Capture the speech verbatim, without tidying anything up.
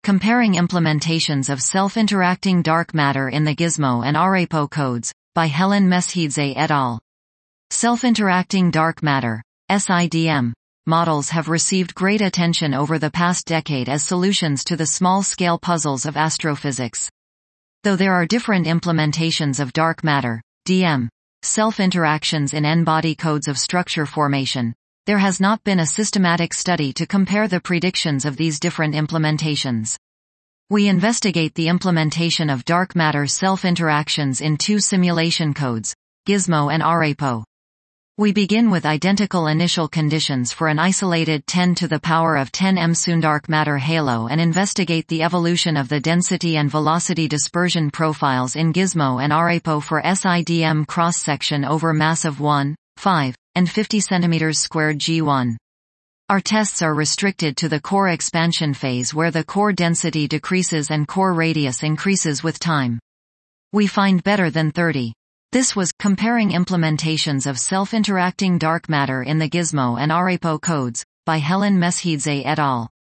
Comparing implementations of self-interacting dark matter in the Gizmo and Arepo codes, by Helen Mesjidze et al. Self-interacting dark matter, S I D M, models have received great attention over the past decade as solutions to the small-scale puzzles of astrophysics. Though there are different implementations of dark matter, D M, self-interactions in N-body codes of structure formation, there has not been a systematic study to compare the predictions of these different implementations. We investigate the implementation of dark matter self-interactions in two simulation codes, Gizmo and Arepo. We begin with identical initial conditions for an isolated ten to the power of ten M dark matter halo and investigate the evolution of the density and velocity dispersion profiles in Gizmo and Arepo for S I D M cross-section over mass of one, five, and fifty centimeters squared G one. Our tests are restricted to the core expansion phase where the core density decreases and core radius increases with time. We find better than thirty. This was comparing implementations of self-interacting dark matter in the Gizmo and Arepo codes, by Helen Mesjidze et al.